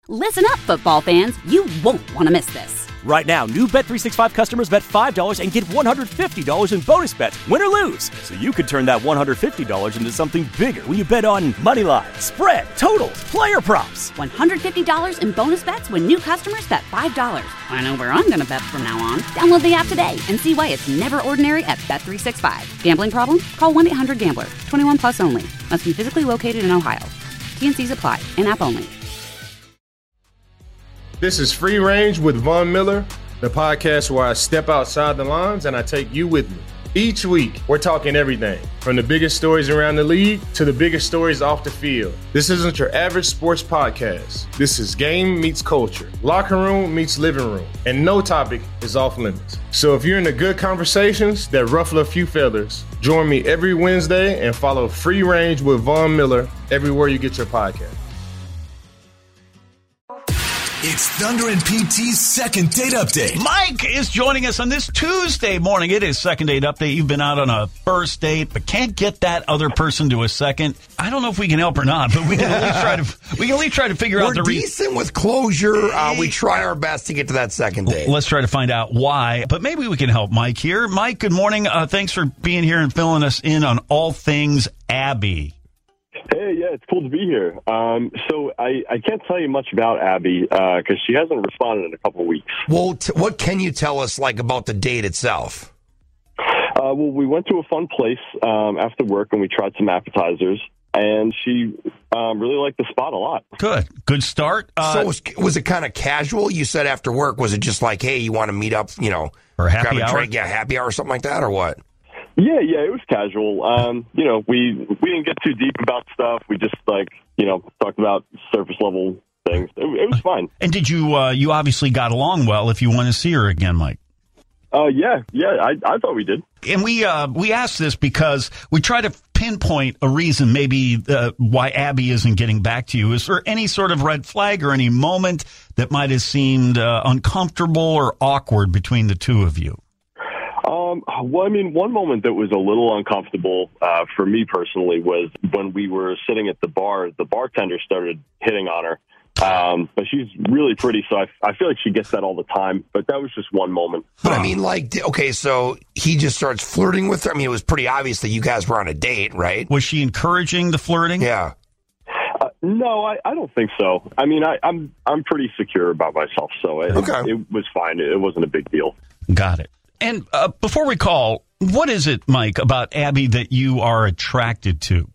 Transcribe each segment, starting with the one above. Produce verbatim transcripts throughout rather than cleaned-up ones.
Listen up, football fans. You won't want to miss this. Right now, new Bet three sixty-five customers bet five dollars and get one hundred fifty dollars in bonus bets, win or lose. So you could turn that one hundred fifty dollars into something bigger when you bet on money line, spread, totals, player props. one hundred fifty dollars in bonus bets when new customers bet five dollars. I know where I'm going to bet from now on. Download the app today and see why it's never ordinary at Bet three sixty-five. Gambling problem? Call one eight hundred gambler. twenty-one plus only. Must be physically located in Ohio. T N Cs apply. In-app only. This is Free Range with Von Miller, the podcast where I step outside the lines and I take you with me. Each week, we're talking everything from the biggest stories around the league to the biggest stories off the field. This isn't your average sports podcast. This is game meets culture, locker room meets living room, and no topic is off limits. So if you're into good conversations that ruffle a few feathers, join me every Wednesday and follow Free Range with Von Miller everywhere you get your podcast. It's Thunder and P T's Second Date Update. Mike is joining us on this Tuesday morning. It is Second Date Update. You've been out on a first date, but can't get that other person to a second. I don't know if we can help or not, but we can at least try to. We can at least try to figure We're out the reason. We're decent with closure. Uh, we try our best to get to that second date. Let's try to find out why. But maybe we can help Mike here. Mike, good morning. Uh, thanks for being here and filling us in on all things Abby. Hey, yeah, it's cool to be here. Um, so I, I can't tell you much about Abby because uh, she hasn't responded in a couple of weeks. Well, t- what can you tell us, like, about the date itself? Uh, well, we went to a fun place um, after work, and we tried some appetizers, and she um, really liked the spot a lot. Good. Good start. Uh, so was, was it kind of casual? You said after work, was it just like, hey, you want to meet up, you know, or happy grab a hour? drink, yeah, happy hour or something like that, or what? Yeah, yeah, it was casual. Um, you know, we we didn't get too deep about stuff. We just, like, you know, talked about surface level things. It, it was fine. And did you, uh, you obviously got along well if you want to see her again, Mike? Uh, yeah, yeah, I, I thought we did. And we uh, we asked this because we try to pinpoint a reason maybe uh, why Abby isn't getting back to you. Is there any sort of red flag or any moment that might have seemed uh, uncomfortable or awkward between the two of you? Um, well, I mean, one moment that was a little uncomfortable uh, for me personally was when we were sitting at the bar. The bartender started hitting on her. Um, but she's really pretty, so I, I feel like she gets that all the time. But that was just one moment. But I mean, like, okay, so he just starts flirting with her. I mean, it was pretty obvious that you guys were on a date, right? Was she encouraging the flirting? Yeah. Uh, no, I, I don't think so. I mean, I, I'm I'm pretty secure about myself, so it, okay. it, it was fine. It wasn't a big deal. Got it. And uh, before we call, what is it, Mike, about Abby that you are attracted to?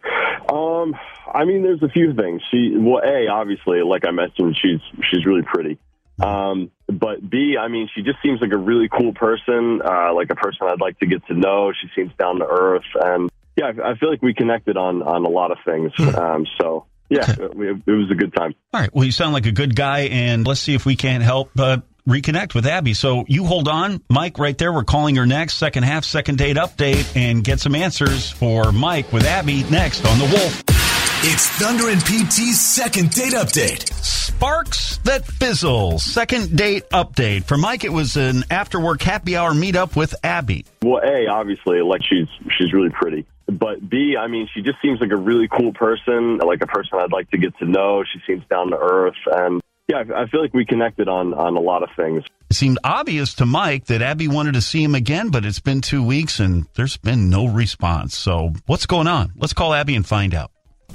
Um, I mean, there's a few things. She, well, A, obviously, like I mentioned, she's she's really pretty. Um, but B, I mean, she just seems like a really cool person, uh, like a person I'd like to get to know. She seems down to earth, and yeah, I, I feel like we connected on on a lot of things. Um, so yeah, it, it was a good time. All right. Well, you sound like a good guy, and let's see if we can't help uh, reconnect with Abby. So you hold on, Mike, right there. We're calling her next. Second half, second date update, and get some answers for Mike with Abby next on The Wolf. It's Thunder and P T's Second Date Update. Sparks that fizzle. Second date update. For Mike, it was an after-work happy hour meetup with Abby. Well, A, obviously, like she's she's really pretty. But B, I mean, she just seems like a really cool person, like a person I'd like to get to know. She seems down to earth, and yeah, I feel like we connected on, on a lot of things. It seemed obvious to Mike that Abby wanted to see him again, but it's been two weeks and there's been no response. So what's going on? Let's call Abby and find out.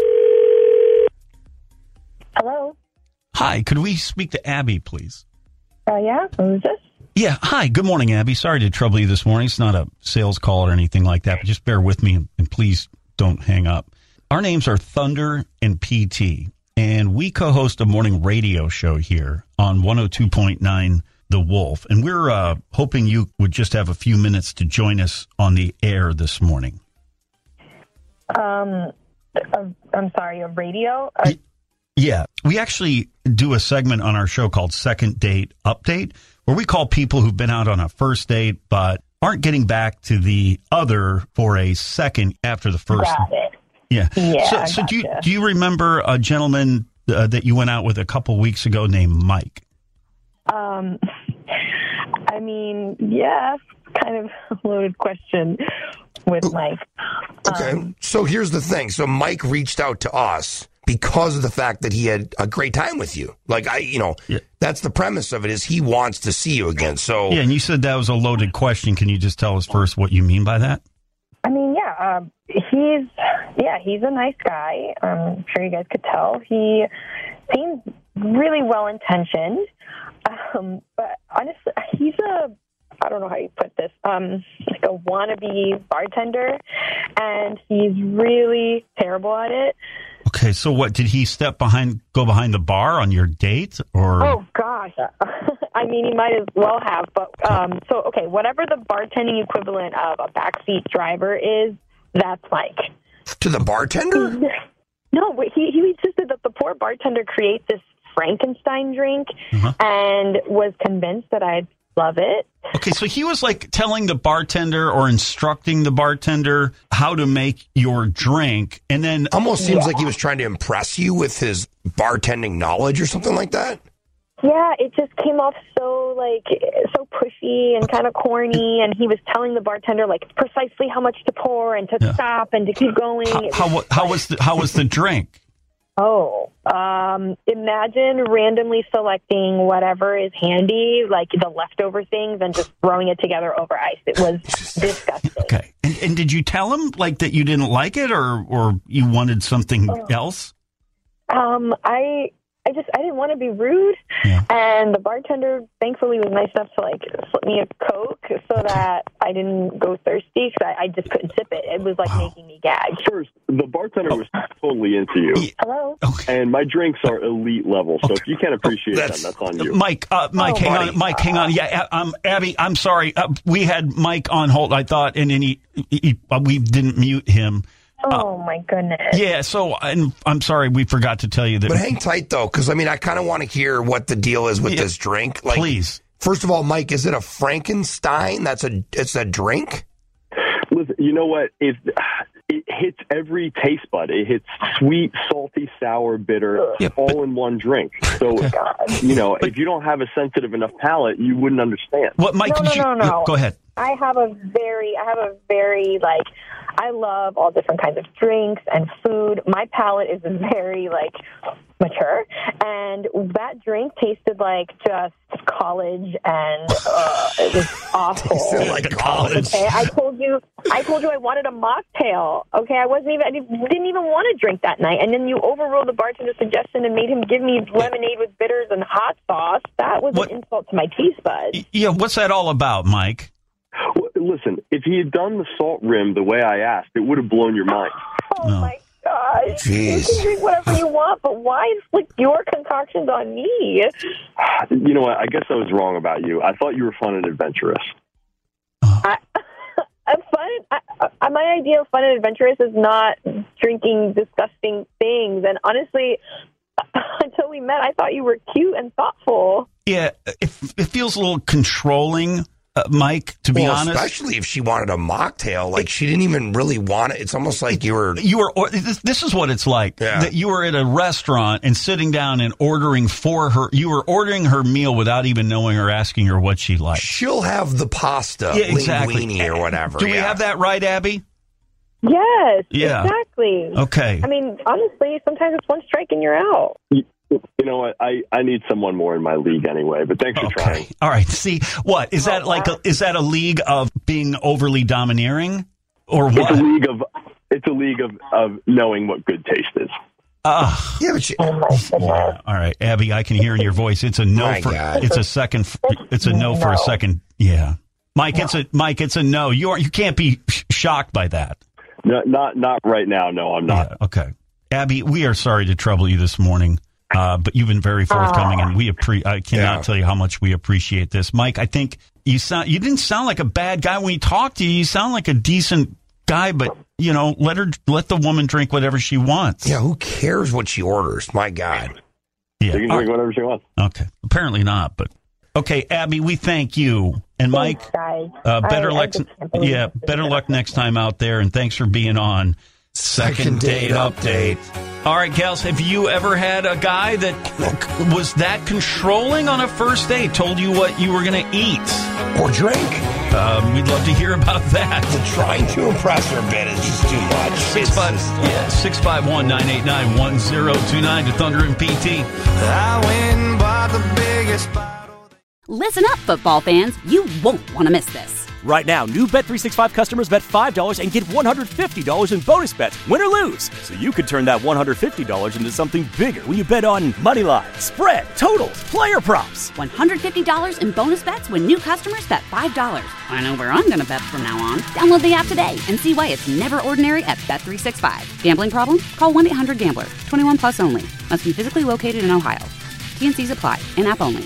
Hello? Hi, could we speak to Abby, please? Uh, yeah, who is this? Yeah, hi, good morning, Abby. Sorry to trouble you this morning. It's not a sales call or anything like that, but just bear with me and please don't hang up. Our names are Thunder and P T, and we co-host a morning radio show here on one oh two point nine The Wolf, and we're uh, hoping you would just have a few minutes to join us on the air this morning. Um, uh, I'm sorry, a radio? Uh, yeah, we actually do a segment on our show called Second Date Update, where we call people who've been out on a first date but aren't getting back to the other for a second after the first. Got it. Yeah. Yeah, So, I so do you gotcha. do you remember a gentleman uh, that you went out with a couple weeks ago named Mike? Um, I mean, yeah, kind of a loaded question with Mike. Okay, Um, so here's the thing. So Mike reached out to us because of the fact that he had a great time with you. Like, I, you know, Yeah. that's the premise of it, is he wants to see you again. So, Yeah, and you said that was a loaded question. Can you just tell us first what you mean by that? I mean, yeah, um, he's yeah, he's a nice guy. I'm sure you guys could tell. He seems really well intentioned, um, but honestly, he's a I don't know how you put this, um, like a wannabe bartender, and he's really terrible at it. Okay, so what, did he step behind, go behind the bar on your date, or? Oh, gosh. I mean, he might as well have. But um, so, okay, whatever the bartending equivalent of a backseat driver is, that's like. to the bartender? No, but he, he insisted that the poor bartender create this Frankenstein drink Uh-huh. and was convinced that I'd love it. Okay, so he was like telling the bartender or instructing the bartender how to make your drink, and then Almost seems Yeah. like he was trying to impress you with his bartending knowledge or something like that. Yeah, it just came off so, like, so pushy and kind of corny, and he was telling the bartender, like, precisely how much to pour and to Yeah. stop and to keep going. how, It how, was- wa- how was the how was the drink? Oh, um, imagine randomly selecting whatever is handy, like the leftover things, and just throwing it together over ice. It was disgusting. Okay, and, and did you tell him like that you didn't like it, or or you wanted something else? Um, I, I just, I didn't want to be rude, Yeah. and the bartender thankfully was nice enough to like slip me a Coke so that I didn't go thirsty because I, I just couldn't sip it. It was like Wow. making me gag. First, the bartender was totally into you, Hello. Okay. and my drinks are elite level. So if you can't appreciate That's- them, that's on you. Mike, uh, Mike, Oh, hang buddy. on, Mike, hang on. Yeah, um, Abby, I'm sorry. Uh, we had Mike on hold, I thought, and then he, he uh, we didn't mute him. Oh my goodness. Yeah, so and I'm sorry, we forgot to tell you that. But hang tight, though, because, I mean, I kind of want to hear what the deal is with Yeah. this drink. Like, Please. First of all, Mike, is it a Frankenstein? That's a it's a drink? Listen, you know what? It, it hits every taste bud. It hits sweet, salty, sour, bitter, Yeah, all in one drink. So, you know, if you don't have a sensitive enough palate, you wouldn't understand. What, Mike? No, did no, you, no, no. Go ahead. I have a very, I have a very, like, I love all different kinds of drinks and food. My palate is very, like, mature. And that drink tasted like just college, and uh, it was awful. Tasted like college. Okay, I told you, I told you I wanted a mocktail. Okay, I wasn't even, I didn't didn't even want to drink that night. And then you overruled the bartender's suggestion and made him give me lemonade with bitters and hot sauce. That was What- an insult to my taste buds. Yeah, what's that all about, Mike? Well, listen, if he had done the salt rim the way I asked, it would have blown your mind. Oh No. my gosh. You Jeez. can drink whatever you want, but why inflict your concoctions on me? You know what? I guess I was wrong about you. I thought you were fun and adventurous. I, I'm fun. I, I, my idea of fun and adventurous is not drinking disgusting things. And honestly, until we met, I thought you were cute and thoughtful. Yeah, it, it feels a little controlling, uh, Mike, to be Well, honest. especially if she wanted a mocktail. Like, she didn't even really want it. It's almost like you were... You were. Or, this, this is what it's like. Yeah. That you were at a restaurant and sitting down and ordering for her. You were ordering her meal without even knowing or asking her what she liked. She'll have the pasta, Yeah, exactly. linguine or whatever. Do we yeah. have that right, Abby? Yes, Yeah. exactly. Okay. I mean, honestly, sometimes it's one strike and you're out. You, you know what? I, I need someone more in my league anyway, but thanks for trying. Okay. All right. See, what is that like? A, is that a league of being overly domineering, or It's a what? league of it's a league of, of knowing what good taste is. Uh, Yeah, but she, Oh my goodness. yeah. All right, Abby. I can hear in your voice. It's a no My for. God. It's a second. It's a no, for a No. second. Yeah, Mike. It's a Mike. It's a no. You are. You can't be sh- shocked by that. No, not not right now. No, I'm not. Yeah, okay. Abby, we are sorry to trouble you this morning, uh, but you've been very forthcoming, and we appre- I cannot Yeah. tell you how much we appreciate this. Mike, I think you sound you didn't sound like a bad guy when you talked to you. You sound like a decent guy, but you know, let her let the woman drink whatever she wants. yeah, who cares what she orders? My God. Yeah. You can All drink right. whatever she wants. Okay. Apparently not, but okay, Abby, we thank you. And Mike, Thanks, guys. uh, better I- I luck just can't believe yeah, this. better luck next time out there, and thanks for being on Second date update. All right, gals, have you ever had a guy that was that controlling on a first date, told you what you were going to eat? Or drink. Um, we'd love to hear about that. Trying to impress her a bit is just too much. Six five, yeah, six five one nine eight nine one zero two nine to Thunder and P T. I went by the biggest bottle. Listen up, football fans. You won't want to miss this. Right now, new Bet three sixty-five customers bet five dollars and get one hundred fifty dollars in bonus bets, win or lose. So you could turn that one hundred fifty dollars into something bigger when you bet on money line, spread, totals, player props. one hundred fifty dollars in bonus bets when new customers bet five dollars. I know where I'm going to bet from now on. Download the app today and see why it's never ordinary at Bet three sixty-five. Gambling problem? Call one eight hundred gambler. twenty-one plus only. Must be physically located in Ohio. T and Cs apply. In-app only.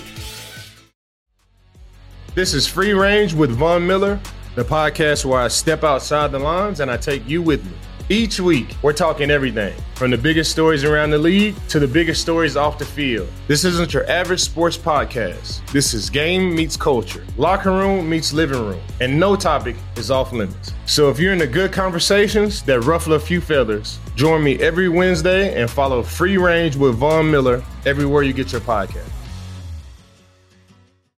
This is Free Range with Von Miller, the podcast where I step outside the lines and I take you with me. Each week, we're talking everything from the biggest stories around the league to the biggest stories off the field. This isn't your average sports podcast. This is game meets culture, locker room meets living room, and no topic is off limits. So if you're into good conversations that ruffle a few feathers, join me every Wednesday and follow Free Range with Von Miller everywhere you get your podcast.